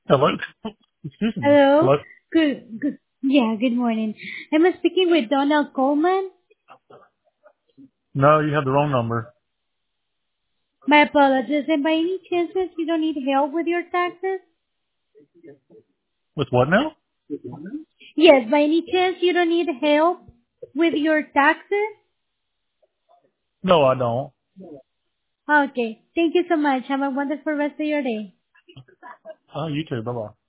Hello? Excuse me. Hello. Hello? Good morning. I'm speaking with Donald Coleman. No, you have the wrong number. My apologies. And by any chances you don't need help with your taxes? With what now? Yes, by any chance you don't need help with your taxes? No, I don't. Okay. Thank you so much. Have a wonderful rest of your day. You too. Bye bye.